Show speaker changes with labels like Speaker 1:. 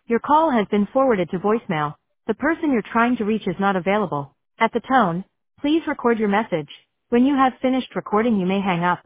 Speaker 1: Your call has been forwarded to voicemail. The person you're trying to reach is not available. At the tone, please record your message. When you have finished recording, you may hang up.